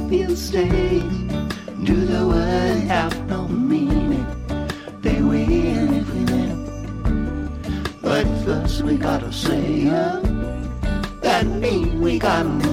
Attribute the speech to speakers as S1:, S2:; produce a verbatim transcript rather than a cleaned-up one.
S1: feel stay. Do the words have no meaning? They win if we let 'em. But first we gotta say, uh, that mean we gotta